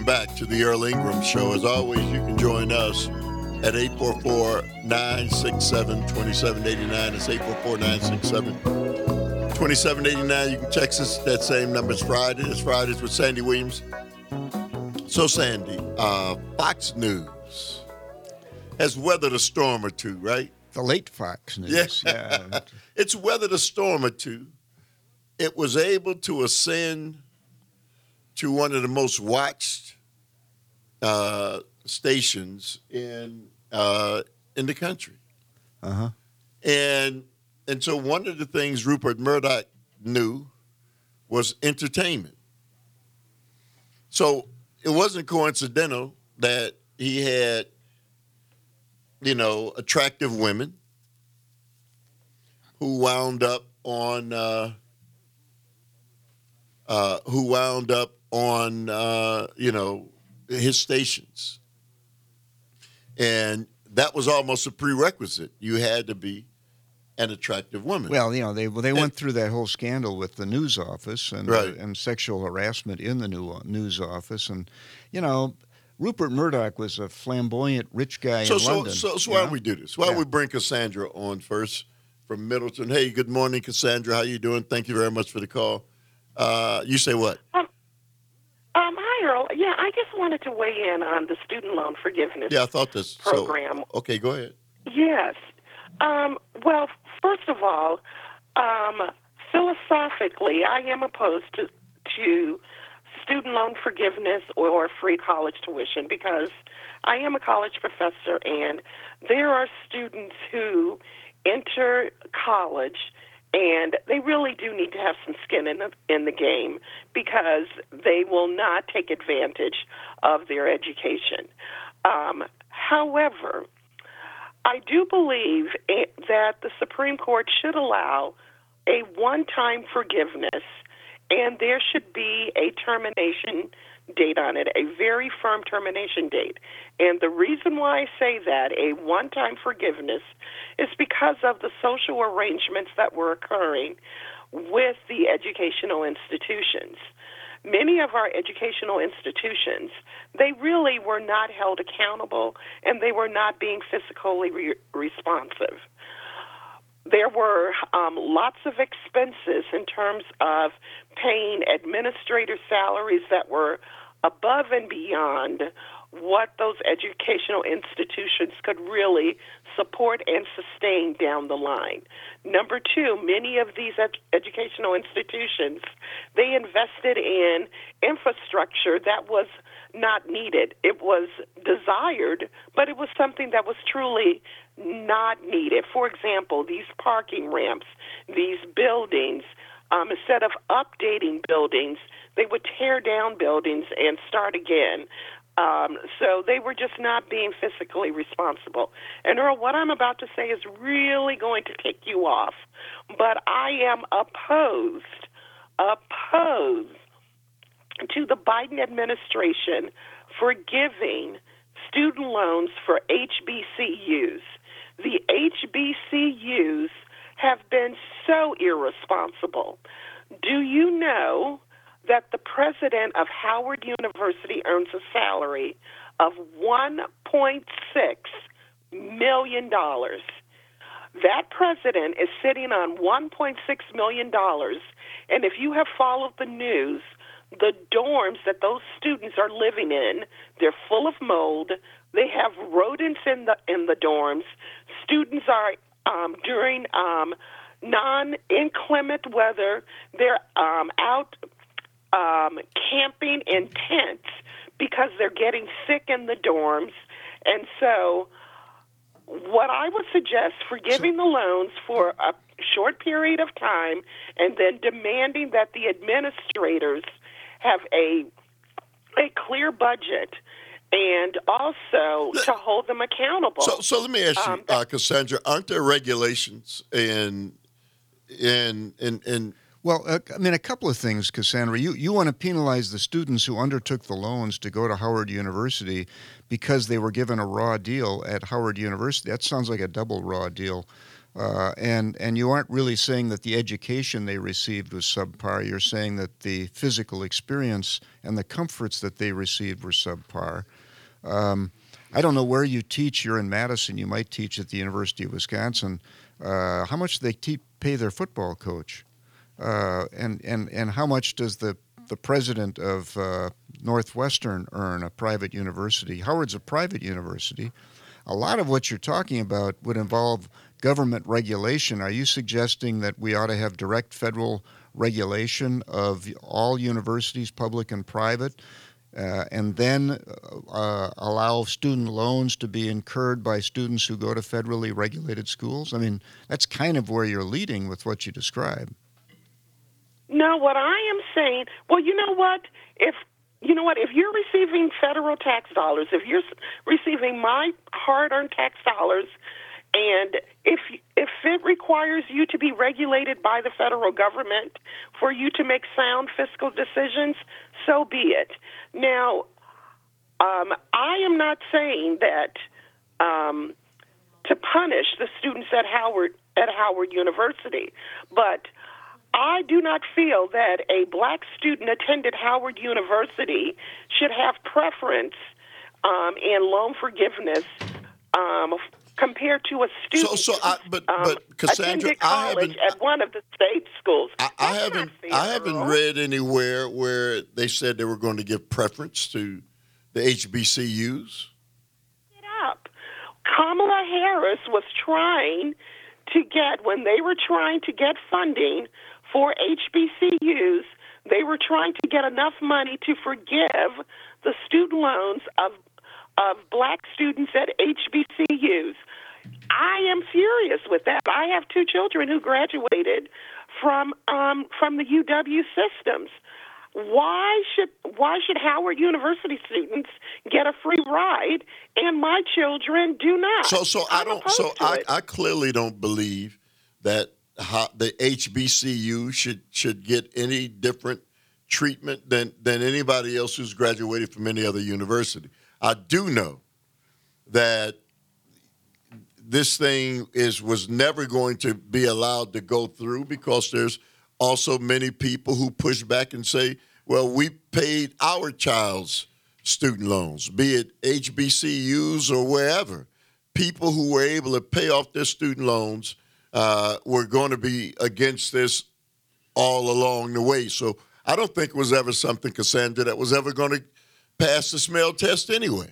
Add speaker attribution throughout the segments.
Speaker 1: back to the Earl Ingram Show. As always, you can join us at 844-967-2789. It's 844-967-2789. You can text us that same number. It's Friday. It's Fridays with Sandy Williams. So, Sandy, Fox News has weathered a storm or two, right?
Speaker 2: The late Fox News. Yeah.
Speaker 1: It's weathered a storm or two. It was able to ascend to one of the most watched stations in the country.
Speaker 2: Uh-huh.
Speaker 1: And so one of the things Rupert Murdoch knew was entertainment. So it wasn't coincidental that he had, attractive women who wound up on his stations. And that was almost a prerequisite. You had to be an attractive woman.
Speaker 2: Well, they went through that whole scandal with the news office and
Speaker 1: Right.
Speaker 2: And sexual harassment in the news office, and Rupert Murdoch was a flamboyant rich guy in London.
Speaker 1: So why don't we do this? Why don't we bring Cassandra on first from Middleton? Hey, good morning, Cassandra. How you doing? Thank you very much for the call. You say what?
Speaker 3: Hi, Earl. Yeah, I just wanted to weigh in on the student loan forgiveness
Speaker 1: Yeah, I thought this
Speaker 3: program.
Speaker 1: So, okay, go ahead.
Speaker 3: Yes. Well, first of all, philosophically, I am opposed to student loan forgiveness or free college tuition because I am a college professor, and there are students who enter college and they really do need to have some skin in the game because they will not take advantage of their education. However, I do believe that the Supreme Court should allow a one-time forgiveness, and there should be a termination date on it, a very firm termination date. And the reason why I say that, a one-time forgiveness, is because of the social arrangements that were occurring with the educational institutions. Many of our educational institutions, they really were not held accountable, and they were not being fiscally responsive. There were lots of expenses in terms of paying administrator salaries that were above and beyond what those educational institutions could really support and sustain down the line. Number two, many of these educational institutions, they invested in infrastructure that was not needed. It was desired, but it was something that was truly not needed. For example, these parking ramps, these buildings, instead of updating buildings, they would tear down buildings and start again. So they were just not being fiscally responsible. And Earl, what I'm about to say is really going to tick you off, but I am opposed to the Biden administration for giving student loans for HBCUs. The HBCUs have been so irresponsible. Do you know that the president of Howard University earns a salary of $1.6 million? That president is sitting on $1.6 million, and if you have followed the news, the dorms that those students are living in, they're full of mold. They have rodents in the dorms. Students are during non-inclement weather. They're out camping in tents because they're getting sick in the dorms. And so what I would suggest, forgiving the loans for a short period of time and then demanding that the administrators have a clear budget and also to hold them accountable.
Speaker 1: So let me ask you, Cassandra, aren't there regulations in
Speaker 2: Well, a couple of things, Cassandra. You want to penalize the students who undertook the loans to go to Howard University because they were given a raw deal at Howard University. That sounds like a double raw deal. And you aren't really saying that the education they received was subpar. You're saying that the physical experience and the comforts that they received were subpar. I don't know where you teach. You're in Madison. You might teach at the University of Wisconsin. How much do they pay their football coach? And how much does the president of Northwestern earn, a private university? Howard's a private university. A lot of what you're talking about would involve government regulation. Are you suggesting that we ought to have direct federal regulation of all universities, public and private, and then allow student loans to be incurred by students who go to federally regulated schools? I mean, that's kind of where you're leading with what you describe.
Speaker 3: No, what I am saying, well, you know what? If you're receiving federal tax dollars, if you're receiving my hard-earned tax dollars, and if it requires you to be regulated by the federal government for you to make sound fiscal decisions, so be it. Now, I am not saying that to punish the students at Howard University, but I do not feel that a black student attended Howard University should have preference in loan forgiveness compared to a student
Speaker 1: but Cassandra,
Speaker 3: attended college at one of the state schools.
Speaker 1: I haven't read anywhere where they said they were going to give preference to the HBCUs.
Speaker 3: Get up. Kamala Harris was trying to get, when they were trying to get funding for HBCUs, they were trying to get enough money to forgive the student loans of black students at HBCUs. I am furious with that. I have two children who graduated from the UW systems. Why should Howard University students get a free ride and my children do not?
Speaker 1: I clearly don't believe that the HBCU should get any different treatment than anybody else who's graduated from any other university. I do know that this thing was never going to be allowed to go through because there's also many people who push back and say, well, we paid our child's student loans, be it HBCUs or wherever. People who were able to pay off their student loans were going to be against this all along the way. So I don't think it was ever something, Cassandra, that was ever going to pass the smell test anyway.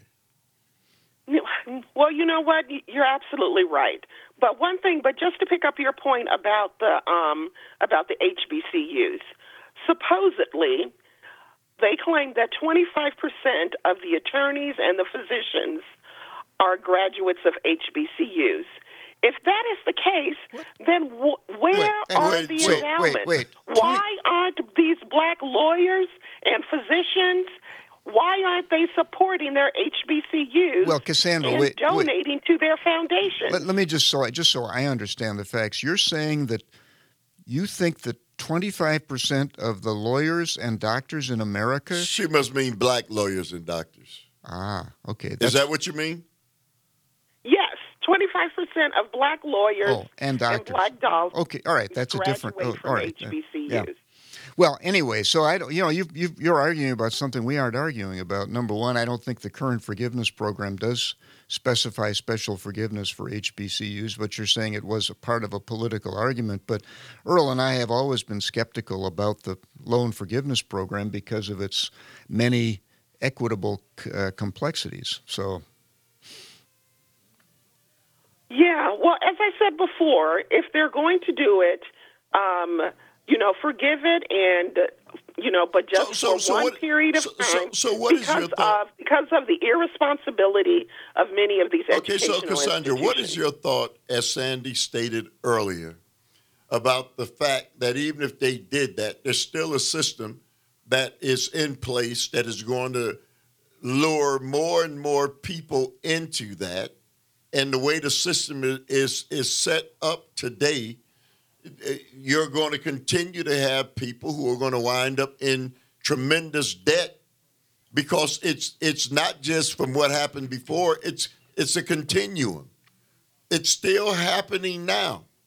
Speaker 3: Well, you know what? You're absolutely right. But just to pick up your point about the HBCUs, supposedly they claim that 25% of the attorneys and the physicians are graduates of HBCUs. If that is the case, then where are the endowments? Why aren't these black lawyers and physicians? Why aren't they supporting their HBCUs?
Speaker 2: Well, Cassandra,
Speaker 3: and donating to their foundation?
Speaker 2: Let me just so I understand the facts. You're saying that you think that 25% of the lawyers and doctors in America.
Speaker 1: She must mean black lawyers and doctors.
Speaker 2: Ah, okay.
Speaker 1: Is that what you mean?
Speaker 3: Yes, 25% of black lawyers
Speaker 2: and doctors.
Speaker 3: And black dogs.
Speaker 2: Okay, all right, that's a different.
Speaker 3: All right, HBCUs.
Speaker 2: Yeah. Well, anyway, so I don't. You're arguing about something we aren't arguing about. Number one, I don't think the current forgiveness program does specify special forgiveness for HBCUs, but you're saying it was a part of a political argument. But Earl and I have always been skeptical about the loan forgiveness program because of its many equitable complexities. So.
Speaker 3: Yeah, well, as I said before, if they're going to do it, forgive it and, but just for one period of time because of the irresponsibility of many of these educational
Speaker 1: institutions. Okay, so Cassandra, what is your thought, as Sandy stated earlier, about the fact that even if they did that, there's still a system that is in place that is going to lure more and more people into that, and the way the system is set up today, you're going to continue to have people who are going to wind up in tremendous debt because it's not just from what happened before. It's a continuum. It's still happening now.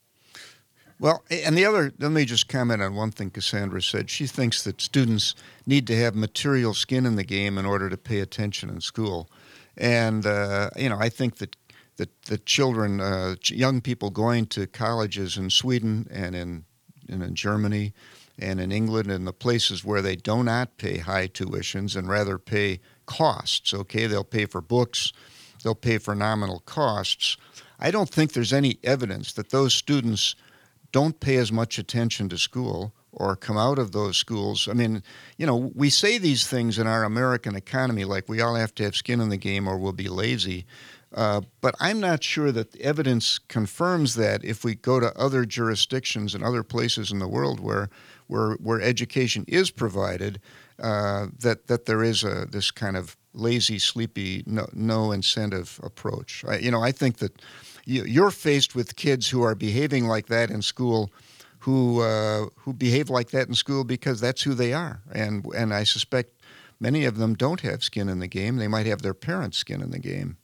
Speaker 2: Well, and the other, let me just comment on one thing Cassandra said. She thinks that students need to have material skin in the game in order to pay attention in school. And, I think that children, young people going to colleges in Sweden and in Germany and in England and the places where they do not pay high tuitions and rather pay costs, okay? They'll pay for books, they'll pay for nominal costs. I don't think there's any evidence that those students don't pay as much attention to school or come out of those schools. I mean, we say these things in our American economy like we all have to have skin in the game or we'll be lazy. But I'm not sure that the evidence confirms that if we go to other jurisdictions and other places in the world where education is provided, that there is this kind of lazy, sleepy, no incentive approach. I think that you're faced with kids who are behaving like that in school, who behave like that in school because that's who they are, and I suspect many of them don't have skin in the game. They might have their parents' skin in the game.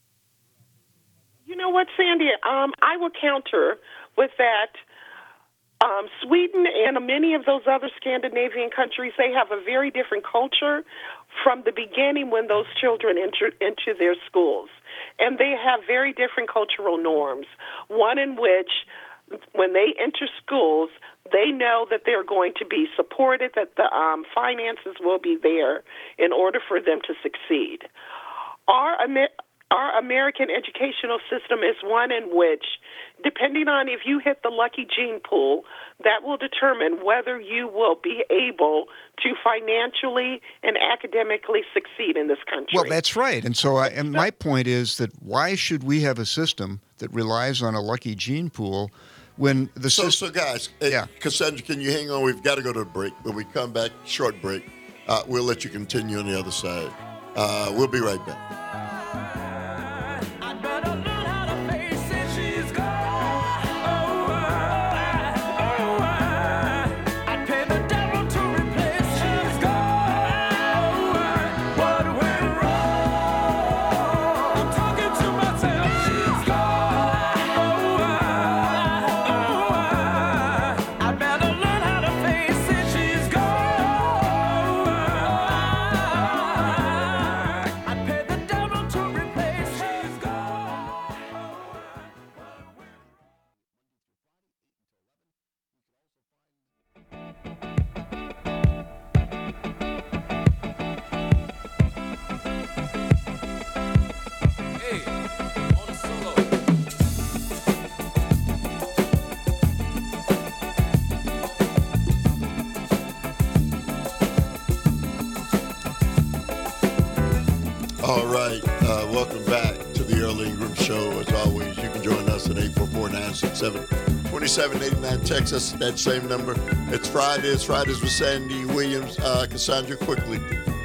Speaker 3: You know what, Sandy? I will counter with that. Sweden and many of those other Scandinavian countries, they have a very different culture from the beginning when those children enter into their schools. And they have very different cultural norms. One in which, when they enter schools, they know that they're going to be supported, that the finances will be there in order for them to succeed. Our American educational system is one in which, depending on if you hit the lucky gene pool, that will determine whether you will be able to financially and academically succeed in this country.
Speaker 2: Well, that's right. And so my point is that why should we have a system that relies on a lucky gene pool when the system...
Speaker 1: So guys, Cassandra, can you hang on? We've got to go to a break. When we come back, short break, we'll let you continue on the other side. We'll be right back. All right, welcome back to the Earl Ingram Show. As always, you can join us at 844-967-2789, Texas, that same number. It's Fridays with Sandy Williams. Cassandra, quickly.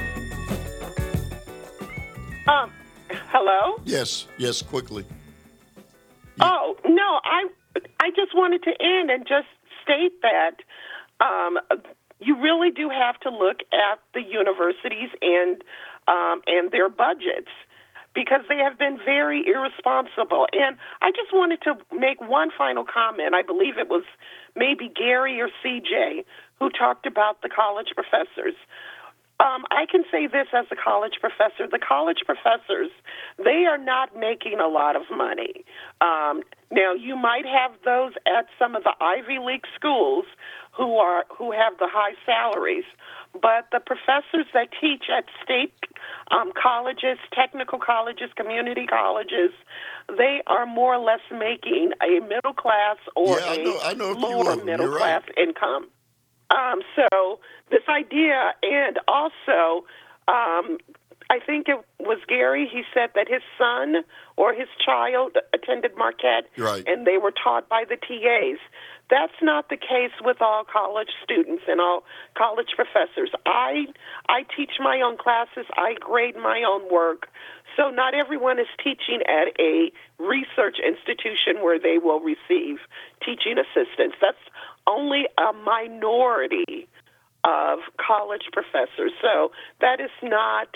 Speaker 3: Hello?
Speaker 1: Yes, quickly.
Speaker 3: Oh, no, I just wanted to end and just state that you really do have to look at the universities and their budgets, because they have been very irresponsible. And I just wanted to make one final comment. I believe it was maybe Gary or CJ who talked about the college professors. I can say this as a college professor. The college professors, they are not making a lot of money. Now, you might have those at some of the Ivy League schools who have the high salaries, but the professors that teach at state colleges, technical colleges, community colleges, they are more or less making a middle class or
Speaker 1: I know
Speaker 3: lower middle class income. So this idea, and also, I think it was Gary, he said that his son or his child attended Marquette,
Speaker 1: right,
Speaker 3: and they were taught by the TAs. That's not the case with all college students and all college professors. I teach my own classes. I grade my own work. So not everyone is teaching at a research institution where they will receive teaching assistance. That's only a minority of college professors. So that is not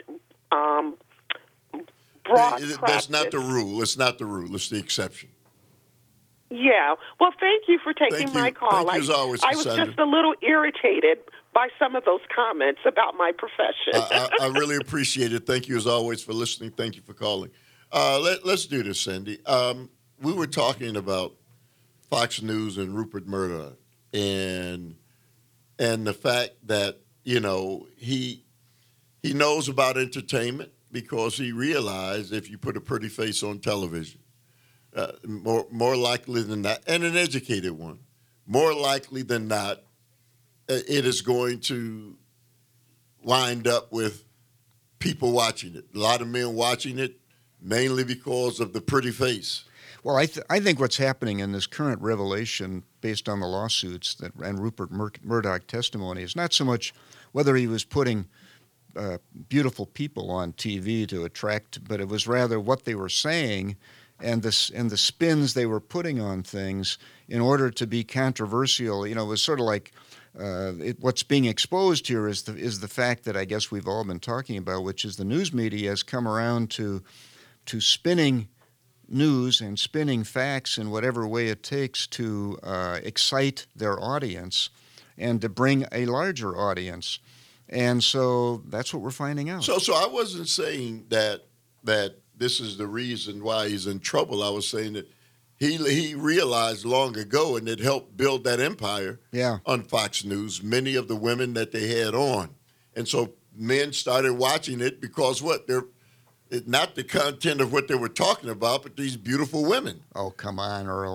Speaker 3: broad
Speaker 1: That's
Speaker 3: practice.
Speaker 1: not the rule. It's not the rule. It's the exception.
Speaker 3: Yeah. Well, thank you for taking
Speaker 1: Thank you.
Speaker 3: my call.
Speaker 1: Thank you as always,
Speaker 3: I was
Speaker 1: Cassandra.
Speaker 3: just a little irritated by some of those comments about my profession.
Speaker 1: I really appreciate it. Thank you as always for listening. Thank you for calling. Let's do this, Sandy. We were talking about Fox News and Rupert Murdoch and the fact that, you know, he knows about entertainment because he realized if you put a pretty face on television, more likely than not, and an educated one, more likely than not, it is going to wind up with people watching it. A lot of men watching it, mainly because of the pretty face.
Speaker 2: Well, I think what's happening in this current revelation, based on the lawsuits and Rupert Murdoch testimony, is not so much whether he was putting beautiful people on TV to attract, but it was rather what they were saying and the spins they were putting on things in order to be controversial. You know, it was sort of like what's being exposed here is the fact that I guess we've all been talking about, which is the news media has come around to spinning news and spinning facts in whatever way it takes to excite their audience and to bring a larger audience. And so that's what we're finding out.
Speaker 1: So I wasn't saying that this is the reason why he's in trouble. I was saying that he realized long ago, and it helped build that empire on Fox News, many of the women that they had on. And so men started watching it because they're not the content of what they were talking about, but these beautiful women.
Speaker 2: Oh, come on, Earl.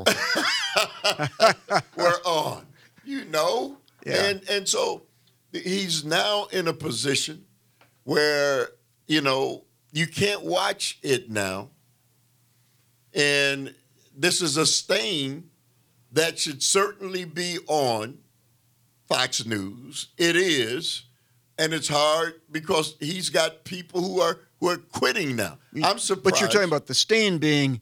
Speaker 1: were on, you know?
Speaker 2: Yeah.
Speaker 1: And so he's now in a position where, you know, you can't watch it now. And this is a stain that should certainly be on Fox News. It is. And it's hard because he's got people who are quitting now. I'm surprised.
Speaker 2: But you're talking about the stain being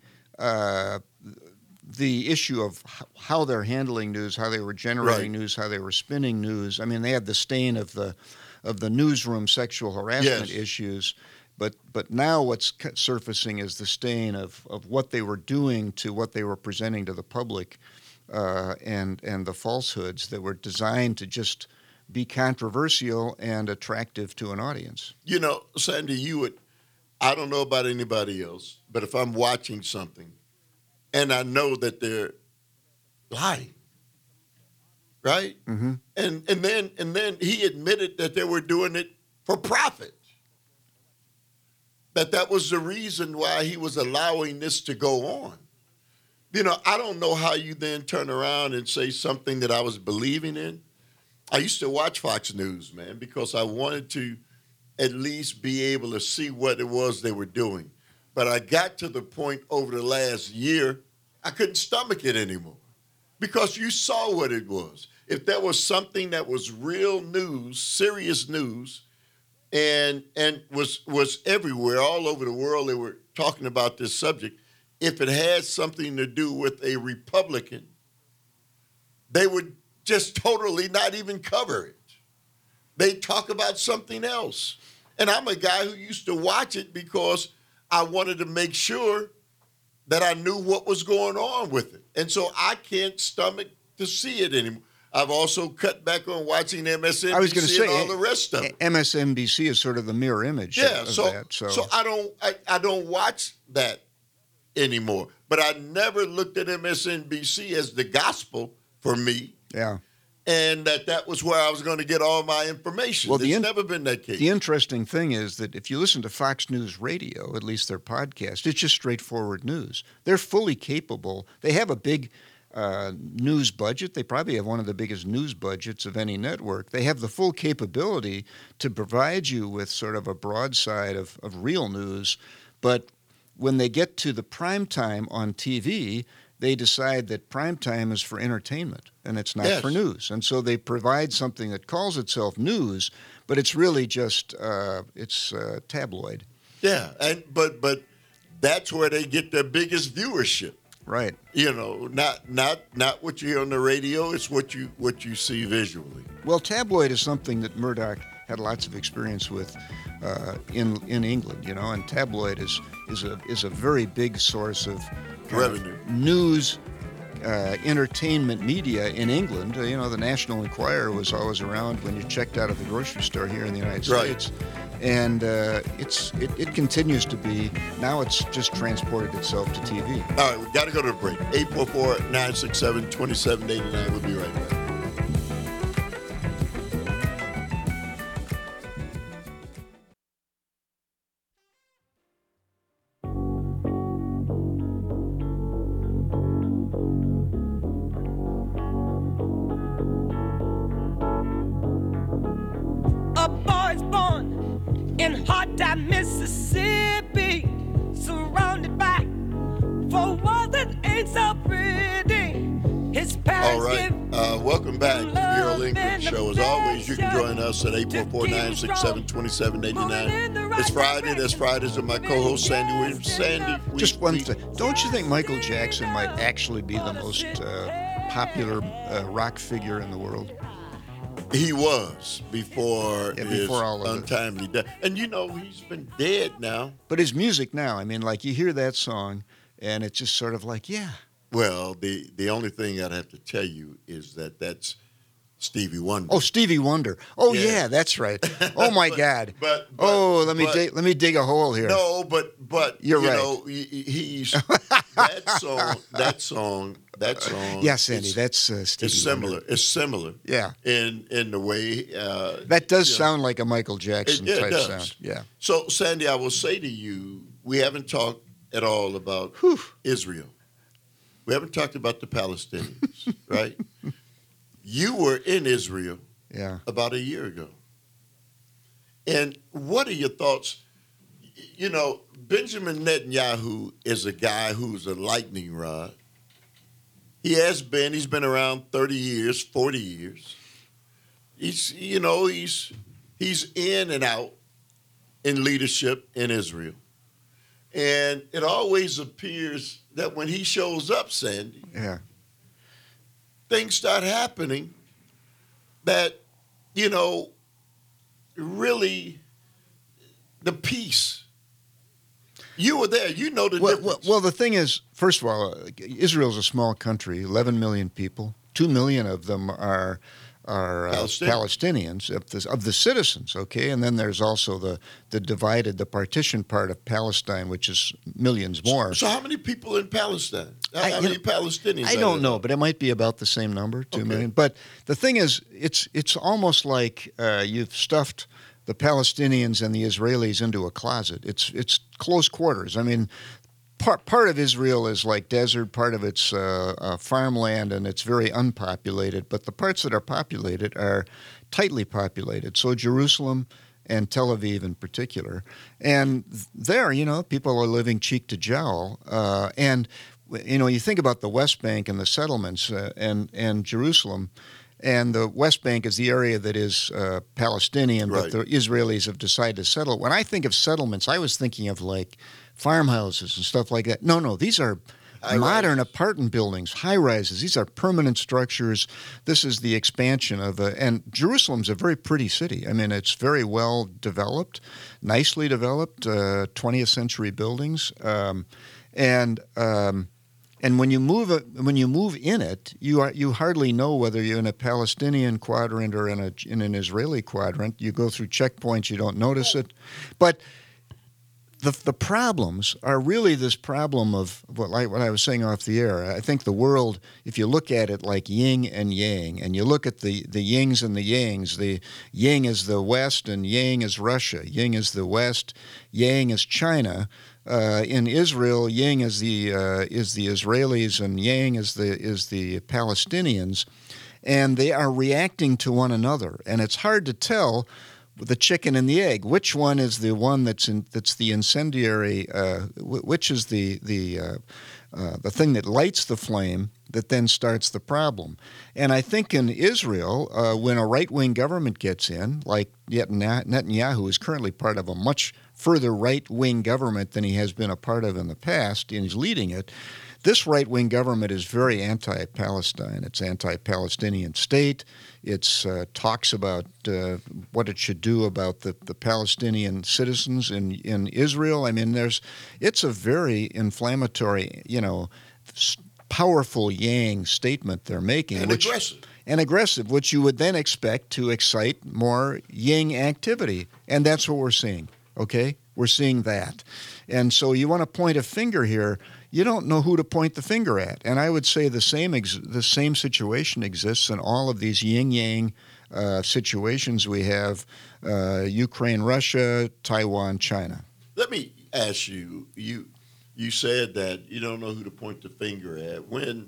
Speaker 2: the issue of how they're handling news, how they were generating news, how they were spinning news. I mean, they had the stain of the newsroom sexual harassment issues, but now what's surfacing is the stain of what they were doing to what they were presenting to the public, and the falsehoods that were designed to just be controversial and attractive to an audience.
Speaker 1: You know, Sandy, I don't know about anybody else, but if I'm watching something and I know that they're lying, right?
Speaker 2: Mm-hmm.
Speaker 1: And then he admitted that they were doing it for profit. That was the reason why he was allowing this to go on. You know, I don't know how you then turn around and say something that I was believing in. I used to watch Fox News, man, because I wanted to at least be able to see what it was they were doing. But I got to the point over the last year, I couldn't stomach it anymore because you saw what it was. If there was something that was real news, serious news, and was everywhere, all over the world, they were talking about this subject. If it had something to do with a Republican, they would just totally not even cover it. They talk about something else. And I'm a guy who used to watch it because I wanted to make sure that I knew what was going on with it. And so I can't stomach to see it anymore. I've also cut back on watching MSNBC
Speaker 2: I was going to say,
Speaker 1: and all the rest of it.
Speaker 2: MSNBC is sort of the mirror image of that.
Speaker 1: So I don't watch that anymore. But I never looked at MSNBC as the gospel for me.
Speaker 2: Yeah.
Speaker 1: And that was where I was going to get all my information. Well, it's never been that case.
Speaker 2: The interesting thing is that if you listen to Fox News Radio, at least their podcast, it's just straightforward news. They're fully capable. They have a big news budget. They probably have one of the biggest news budgets of any network. They have the full capability to provide you with sort of a broadside of real news. But when they get to the prime time on TV, they decide that prime time is for entertainment and it's not for news. And so they provide something that calls itself news, but it's really just tabloid.
Speaker 1: Yeah, but that's where they get their biggest viewership.
Speaker 2: Right.
Speaker 1: You know, not what you hear on the radio, it's what you see visually.
Speaker 2: Well, tabloid is something that Murdoch had lots of experience with in England, you know, and tabloid is a very big source of
Speaker 1: revenue,
Speaker 2: news entertainment media in England. The National Enquirer was always around when you checked out of the grocery store here in the United States. And it continues to be. Now it's just transported itself to TV.
Speaker 1: All right, we got to go to the break. 844-967-2789. We'll be right back.
Speaker 4: A boy's born in hot time, Mississippi, surrounded by four walls that ain't so pretty. His parents
Speaker 1: All right, welcome back to the Earl English Show. As always, you can join us at 844-967-2789. It's Friday. That's Fridays with my co-host, Sandy Williams. Sandy,
Speaker 2: Just one thing. Don't you think Michael Jackson might actually be the most popular rock figure in the world?
Speaker 1: He was before his
Speaker 2: all of it.
Speaker 1: untimely death. And he's been dead now.
Speaker 2: But his music now, you hear that song, and it's just sort of like, yeah.
Speaker 1: Well, the only thing I'd have to tell you is that's Stevie Wonder.
Speaker 2: Oh, Stevie Wonder. Oh, yeah, that's right. Oh, my God.
Speaker 1: But
Speaker 2: let me dig a hole here.
Speaker 1: No, but
Speaker 2: You're right.
Speaker 1: He's that song.
Speaker 2: Yeah, Sandy, that's Stevie
Speaker 1: Wonder.
Speaker 2: Wonder.
Speaker 1: It's similar.
Speaker 2: Yeah.
Speaker 1: In the way
Speaker 2: that does sound like a Michael Jackson type
Speaker 1: does.
Speaker 2: sound. Yeah.
Speaker 1: So, Sandy, I will say to you, we haven't talked at all about Israel. We haven't talked about the Palestinians, right? You were in Israel about a year ago. And what are your thoughts? Benjamin Netanyahu is a guy who's a lightning rod. He's been around 30 years, 40 years. He's in and out in leadership in Israel. And it always appears that when he shows up, Sandy, things start happening that, really the peace. You were there. You know the difference.
Speaker 2: Well, the thing is, first of all, Israel's a small country, 11 million people. 2 million of them are Palestinians of the citizens, okay? And then there's also the partition part of Palestine, which is millions more.
Speaker 1: So how many people in Palestine? How many Palestinians?
Speaker 2: I don't know, but it might be about the same number, 2 million. But the thing is, it's almost like you've stuffed the Palestinians and the Israelis into a closet. It's close quarters. Part of Israel is like desert, part of it's farmland, and it's very unpopulated. But the parts that are populated are tightly populated. So Jerusalem and Tel Aviv in particular. And there, people are living cheek to jowl. And you think about the West Bank and the settlements and Jerusalem. And the West Bank is the area that is Palestinian, but the Israelis have decided to settle. When I think of settlements, I was thinking of like farmhouses and stuff like that. No, these are modern apartment buildings, high-rises. These are permanent structures. This is the expansion of and Jerusalem's a very pretty city. It's very well developed, nicely developed, 20th century buildings. And when you move in it, you hardly know whether you're in a Palestinian quadrant or in an Israeli quadrant. You go through checkpoints, you don't notice it. But the problems are really this problem of what I was saying off the air. I think the world, if you look at it like yin and yang, and you look at the yings and the yangs, the yin is the West and yang is Russia. Yin is the West, yang is China. In Israel, yin is the Israelis and yang is the Palestinians, and they are reacting to one another. And it's hard to tell the chicken and the egg. Which one is the one that's the incendiary? Which is the thing that lights the flame that then starts the problem? And I think in Israel, when a right-wing government gets in, like Netanyahu is currently part of a much further right-wing government than he has been a part of in the past, and he's leading it. This right-wing government is very anti-Palestine. It's anti-Palestinian state. It talks about what it should do about the Palestinian citizens in Israel. It's a very inflammatory, powerful yang statement they're making.
Speaker 1: And aggressive.
Speaker 2: And aggressive, which you would then expect to excite more yang activity. And that's what we're seeing, okay? We're seeing that. And so you want to point a finger here, you don't know who to point the finger at. And I would say the same situation exists in all of these yin-yang situations we have, Ukraine, Russia, Taiwan, China.
Speaker 1: Let me ask you, you said that you don't know who to point the finger at.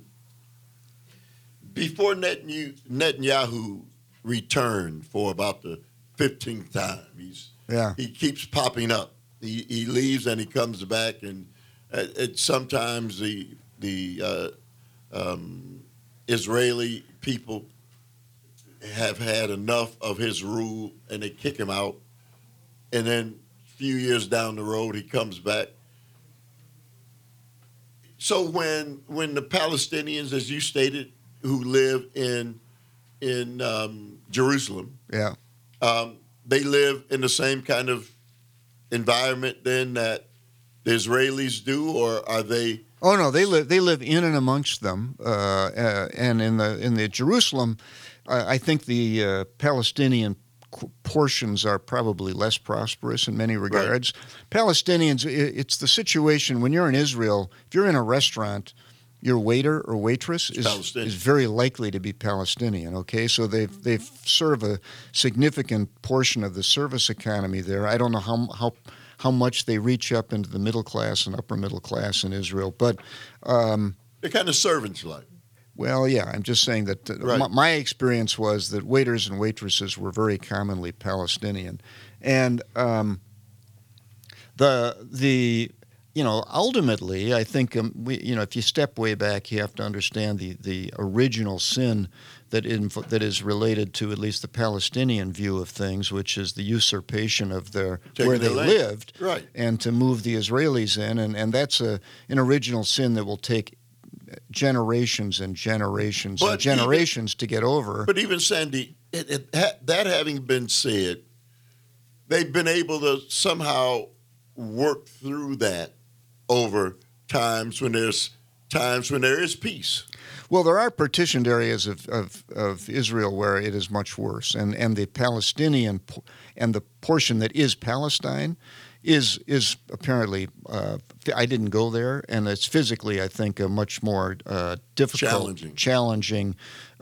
Speaker 1: Before Netanyahu returned for about the 15th time, he keeps popping up. He leaves and he comes back, and sometimes the Israeli people have had enough of his rule and they kick him out. And then a few years down the road, he comes back. So when the Palestinians, as you stated, who live in Jerusalem, they live in the same kind of environment then that the Israelis do, or are they?
Speaker 2: Oh no, they live in and amongst them, and in the Jerusalem, I think the Palestinian portions are probably less prosperous in many regards. Right. Palestinians, it's the situation when you're in Israel. If you're in a restaurant, your waiter or waitress is very likely to be Palestinian. Okay, so they serve a significant portion of the service economy there. I don't know how much they reach up into the middle class and upper middle class in Israel, but
Speaker 1: they're kind of servants-like.
Speaker 2: Well, yeah, I'm just saying that my experience was that waiters and waitresses were very commonly Palestinian, and ultimately, I think if you step way back, you have to understand the original sin that is related to at least the Palestinian view of things, which is the usurpation of where they lived, and to move the Israelis in, and that's an original sin that will take generations and generations and generations to get over.
Speaker 1: But even, Sandy, that having been said, they've been able to somehow work through that over times when there is peace.
Speaker 2: Well, there are partitioned areas of Israel where it is much worse, and the Palestinian and the portion that is Palestine is apparently, I didn't go there, and it's physically, I think, a much more difficult, challenging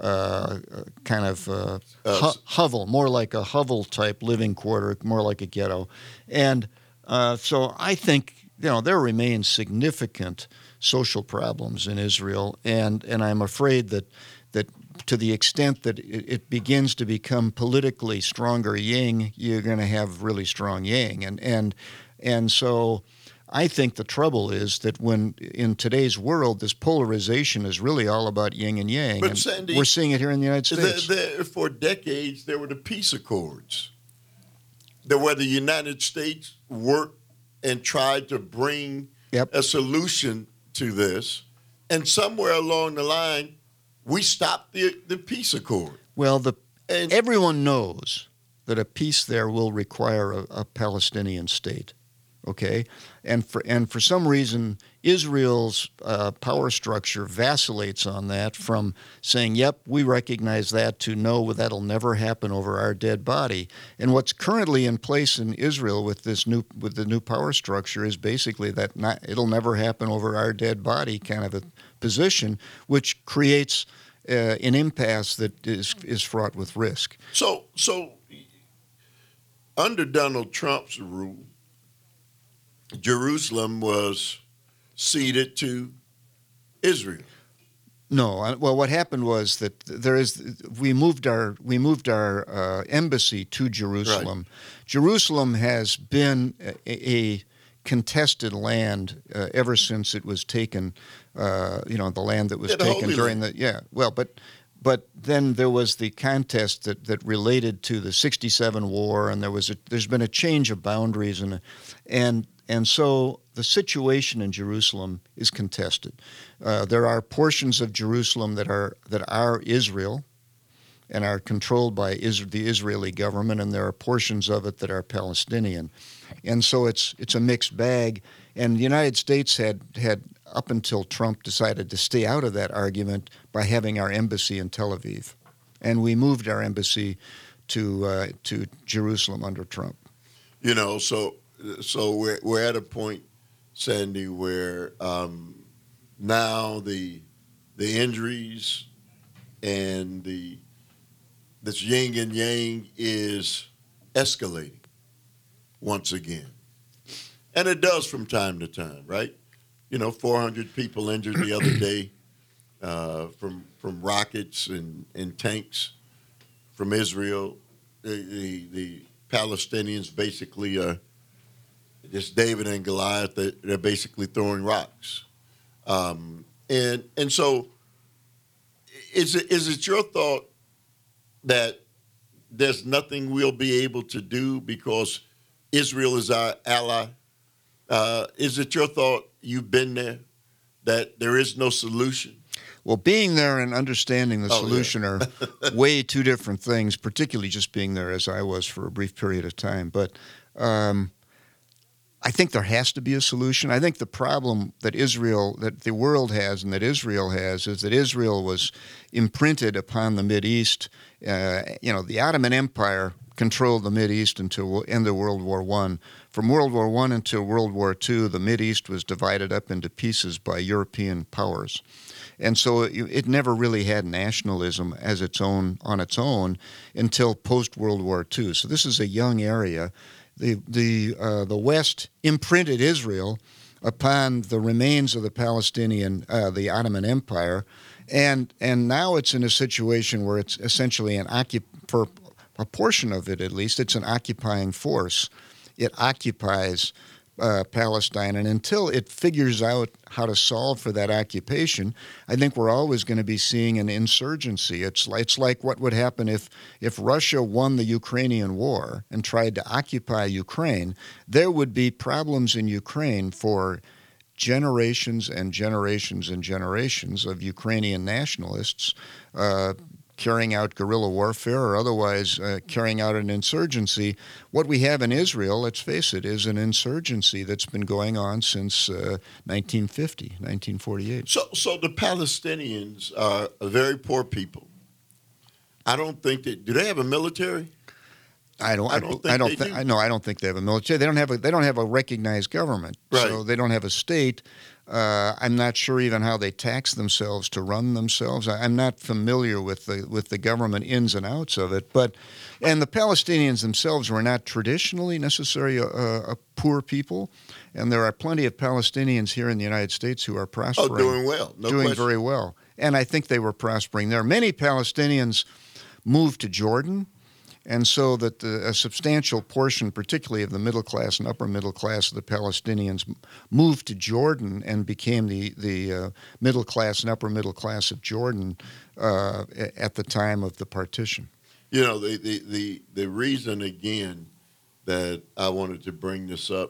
Speaker 2: kind of hovel, more like a hovel-type living quarter, more like a ghetto. And so I think, there remain significant social problems in Israel, and I'm afraid that to the extent that it begins to become politically stronger yang, you're going to have really strong yang. And so I think the trouble is that when in today's world, this polarization is really all about yin and yang.
Speaker 1: But
Speaker 2: and
Speaker 1: Sandy,
Speaker 2: we're seeing it here in the United States.
Speaker 1: For decades, there were the peace accords. Where the United States worked and tried to bring a solution to this. And somewhere along the line, we stopped the peace accord.
Speaker 2: Well, everyone knows that a peace there will require a Palestinian state, okay? And for some reason, Israel's power structure vacillates on that from saying, yep, we recognize that, to no, that'll never happen over our dead body. And what's currently in place in Israel with the new power structure is basically that it'll never happen over our dead body kind of a position, which creates an impasse that is fraught with risk.
Speaker 1: So under Donald Trump's rule, Jerusalem was ceded to Israel.
Speaker 2: No, well, what happened was that we moved our embassy to Jerusalem. Right. Jerusalem has been a contested land ever since it was taken. The land that was taken during But then there was the contest that related to the '67 war, and there's been a change of boundaries, and so the situation in Jerusalem is contested. There are portions of Jerusalem that are Israel, and are controlled by the Israeli government, and there are portions of it that are Palestinian, and so it's a mixed bag. And the United States had up until Trump decided to stay out of that argument by having our embassy in Tel Aviv, and we moved our embassy to Jerusalem under Trump.
Speaker 1: You know, so we're at a point, Sandy, where now the injuries and this yin and yang is escalating once again, and it does from time to time, right? You know, 400 people injured the other day from rockets and tanks from Israel. The Palestinians basically are just David and Goliath. They're basically throwing rocks, and so is it your thought that there's nothing we'll be able to do because Israel is our ally? Is it your thought, you've been there, that there is no solution?
Speaker 2: Well, being there and understanding the solution are way two different things, particularly just being there as I was for a brief period of time. But I think there has to be a solution. I think the problem that the world has and that Israel has is that Israel was imprinted upon the Mideast. The Ottoman Empire controlled the Mideast until end of World War I. From World War I until World War II, the Mideast was divided up into pieces by European powers. And so it never really had nationalism on its own until post-World War II. So this is a young area. The West imprinted Israel upon the remains of the Ottoman Empire, and now it's in a situation where it's essentially for a portion of it at least, it's an occupying force. It occupies Palestine, and until it figures out how to solve for that occupation, I think we're always going to be seeing an insurgency. It's like what would happen if Russia won the Ukrainian war and tried to occupy Ukraine. There would be problems in Ukraine for generations and generations and generations of Ukrainian nationalists carrying out guerrilla warfare or otherwise carrying out an insurgency. What we have in Israel, let's face it, is an insurgency that's been going on since 1950, 1948.
Speaker 1: So the Palestinians are a very poor people. I don't think do they have a military?
Speaker 2: I don't think they have a military. They don't have a recognized government.
Speaker 1: Right.
Speaker 2: So they don't have a state. I'm not sure even how they tax themselves to run themselves. I'm not familiar with the government ins and outs of it. And the Palestinians themselves were not traditionally necessarily a poor people, and there are plenty of Palestinians here in the United States who are prospering.
Speaker 1: Oh, doing well. No
Speaker 2: doing
Speaker 1: question.
Speaker 2: Very well. And I think they were prospering there. Many Palestinians moved to Jordan. And so that a substantial portion, particularly of the middle class and upper middle class of the Palestinians, moved to Jordan and became the middle class and upper middle class of Jordan at the time of the partition.
Speaker 1: You know, the reason, again, that I wanted to bring this up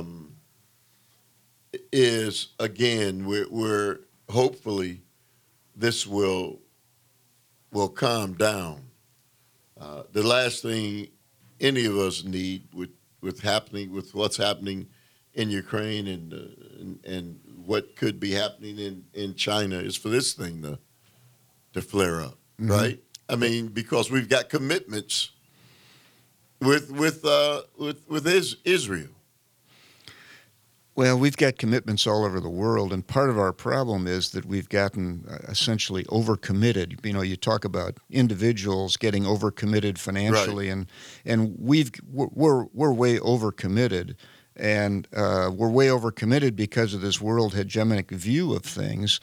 Speaker 1: is, again, we're hopefully this will calm down. The last thing any of us need with what's happening in Ukraine and what could be happening in China is for this thing to flare up, mm-hmm. right? I mean, because we've got commitments with Israel.
Speaker 2: Well, we've got commitments all over the world, and part of our problem is that we've gotten essentially overcommitted. You know, you talk about individuals getting overcommitted financially, right. and we're way overcommitted, and we're way overcommitted because of this world hegemonic view of things.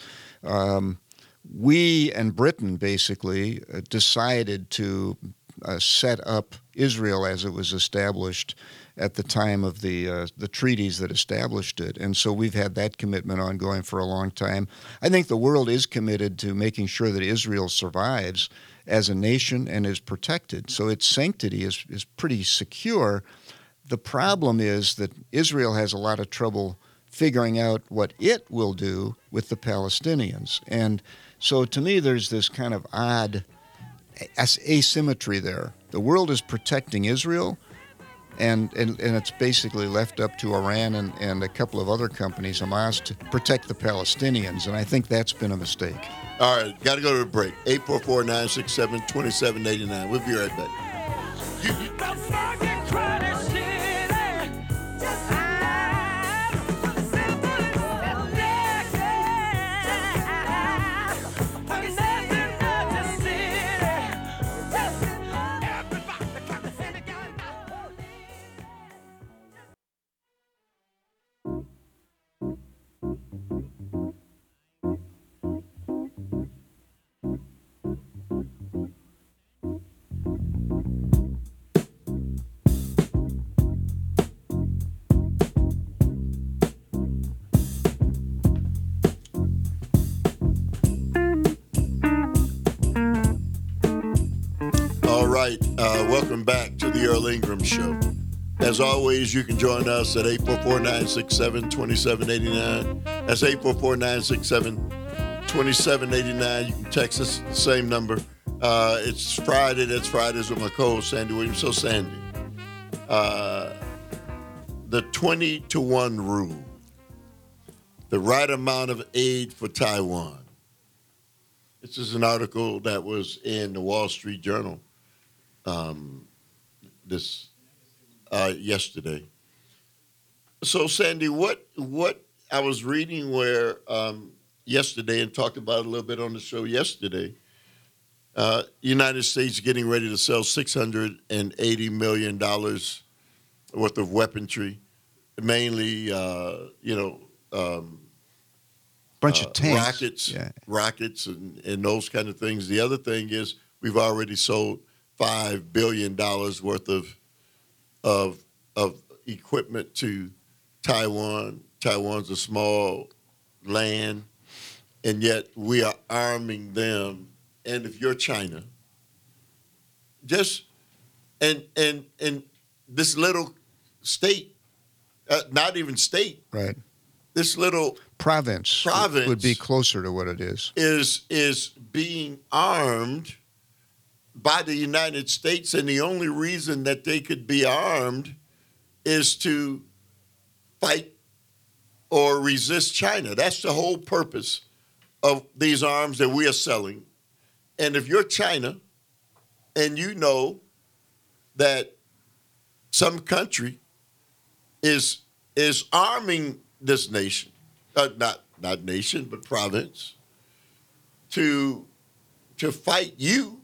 Speaker 2: We and Britain basically decided to set up Israel as it was established at the time of the treaties that established it. And so we've had that commitment ongoing for a long time. I think the world is committed to making sure that Israel survives as a nation and is protected. So its sanctity is pretty secure. The problem is that Israel has a lot of trouble figuring out what it will do with the Palestinians. And so to me, there's this kind of odd asymmetry there. The world is protecting Israel, and it's basically left up to Iran and a couple of other companies, Hamas, to protect the Palestinians, and I think that's been a mistake.
Speaker 1: All right, got to go to a break. 844-967-2789. We'll be right back. All right, welcome back to the Earl Ingram Show. As always, you can join us at 844-967-2789. That's 844-967-2789. You can text us the same number. It's Friday. That's Fridays with my co-host, Sandy Williams. So, Sandy, the 20-to-1 rule, the right amount of aid for Taiwan. This is an article that was in the Wall Street Journal yesterday. So, Sandy, what I was reading where yesterday and talked about it a little bit on the show yesterday, United States getting ready to sell $680 million worth of weaponry, mainly,
Speaker 2: Bunch of tanks.
Speaker 1: rockets and those kind of things. The other thing is we've already sold $5 billion worth of equipment to Taiwan. Taiwan's a small land, and yet we are arming them. And if you're China, and this little state, not even state,
Speaker 2: right?
Speaker 1: This little
Speaker 2: province would be closer to what it
Speaker 1: is being armed by the United States, and the only reason that they could be armed is to fight or resist China. That's the whole purpose of these arms that we are selling. And if you're China and you know that some country is arming this nation, not nation, but province, to fight you,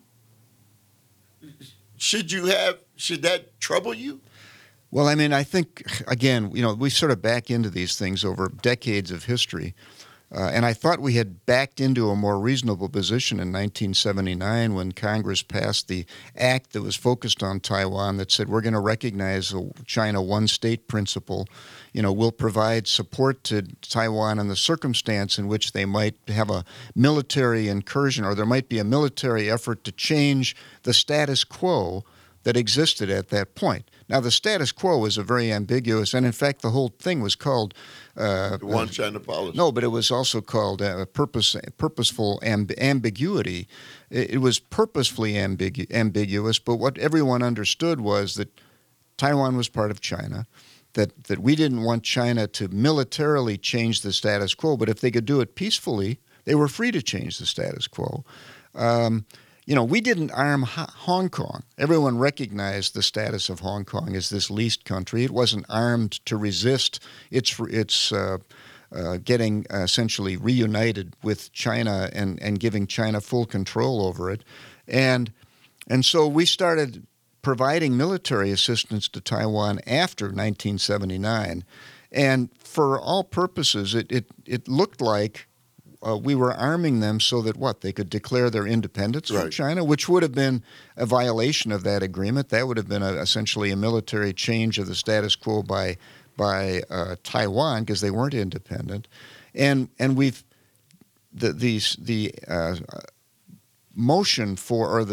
Speaker 1: should that trouble you?
Speaker 2: Well, I mean, I think, again, we sort of back into these things over decades of history. And I thought we had backed into a more reasonable position in 1979 when Congress passed the act that was focused on Taiwan that said we're going to recognize the China one-state principle. We'll provide support to Taiwan in the circumstance in which they might have a military incursion or there might be a military effort to change the status quo that existed at that point. Now, the status quo was a very ambiguous, and in fact, the whole thing was called
Speaker 1: the One China policy.
Speaker 2: No, but it was also called purposeful ambiguity. It was purposefully ambiguous, but what everyone understood was that Taiwan was part of China, that we didn't want China to militarily change the status quo, but if they could do it peacefully, they were free to change the status quo. We didn't arm Hong Kong. Everyone recognized the status of Hong Kong as this leased country. It wasn't armed to resist its getting essentially reunited with China and giving China full control over it. And so we started providing military assistance to Taiwan after 1979. And for all purposes, it looked like we were arming them so that they could declare their independence from China, which would have been a violation of that agreement. That would have been essentially a military change of the status quo by Taiwan because they weren't independent, and we've the motion for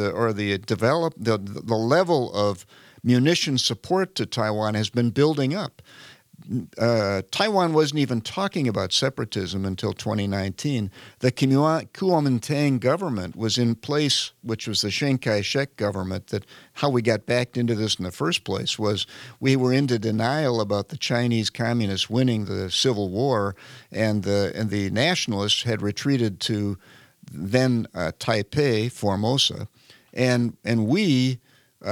Speaker 2: the level of munition support to Taiwan has been building up. Taiwan wasn't even talking about separatism until 2019. The Kuomintang government was in place, which was the Chiang Kai-shek government. That how we got backed into this in the first place was we were into denial about the Chinese communists winning the Civil War, and the nationalists had retreated to then Taipei, Formosa, and we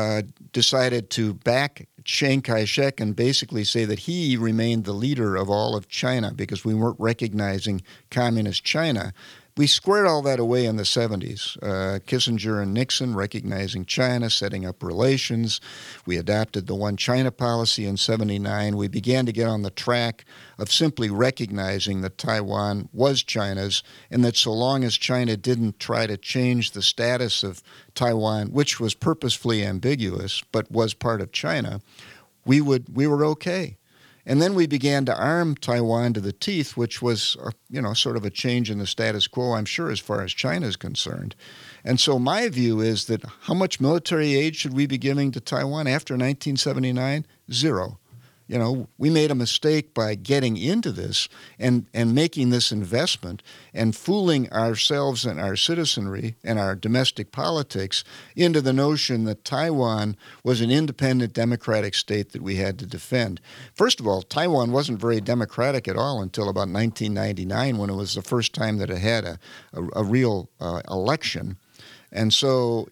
Speaker 2: decided to back Chiang Kai-shek and basically say that he remained the leader of all of China because we weren't recognizing communist China. We squared all that away in the 70s. Kissinger and Nixon recognizing China, setting up relations. We adopted the One China policy in 79. We began to get on the track of simply recognizing that Taiwan was China's and that so long as China didn't try to change the status of Taiwan, which was purposefully ambiguous but was part of China, we were okay. And then we began to arm Taiwan to the teeth, which was, sort of a change in the status quo, I'm sure, as far as China is concerned. And so my view is that how much military aid should we be giving to Taiwan after 1979? Zero. We made a mistake by getting into this and making this investment and fooling ourselves and our citizenry and our domestic politics into the notion that Taiwan was an independent democratic state that we had to defend. First of all, Taiwan wasn't very democratic at all until about 1999 when it was the first time that it had a real election. And so,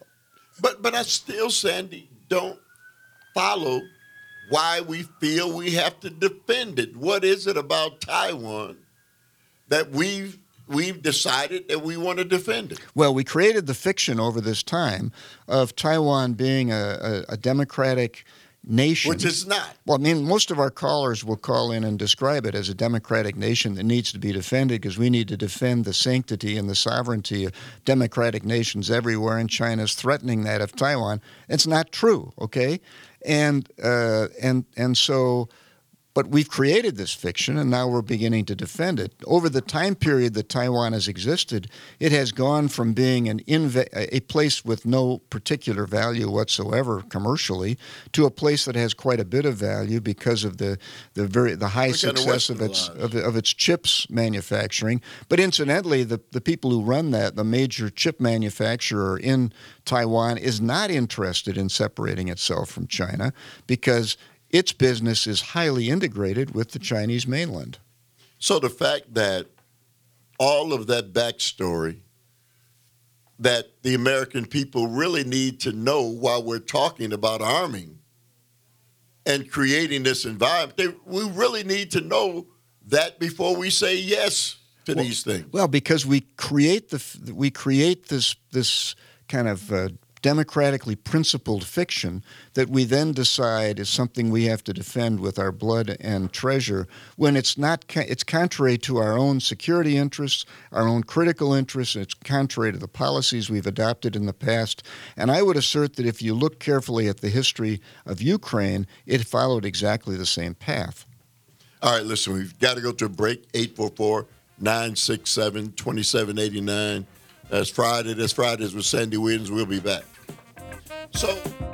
Speaker 1: But I still, Sandy, don't follow why we feel we have to defend it. What is it about Taiwan that we've decided that we want to defend it?
Speaker 2: Well, we created the fiction over this time of Taiwan being a democratic nation.
Speaker 1: Which it's not.
Speaker 2: Well, I mean, most of our callers will call in and describe it as a democratic nation that needs to be defended because we need to defend the sanctity and the sovereignty of democratic nations everywhere, and China's threatening that of Taiwan. It's not true, okay? And so, but we've created this fiction, and now we're beginning to defend it. Over the time period that Taiwan has existed, it has gone from being a place with no particular value whatsoever commercially to a place that has quite a bit of value because of the high success of its chips manufacturing. But incidentally, the people who run that, the major chip manufacturer in Taiwan, is not interested in separating itself from China because its business is highly integrated with the Chinese mainland.
Speaker 1: So the fact that all of that backstory that the American people really need to know while we're talking about arming and creating this environment, we really need to know that before we say yes to these things.
Speaker 2: Well, because we create this kind of democratically principled fiction that we then decide is something we have to defend with our blood and treasure when it's not. It's contrary to our own security interests, our own critical interests. It's contrary to the policies we've adopted in the past. And I would assert that if you look carefully at the history of Ukraine, it followed exactly the same path.
Speaker 1: All right, listen, we've got to go to a break. 844-967-2789. That's Fridays with Sandy Williams. We'll be back. So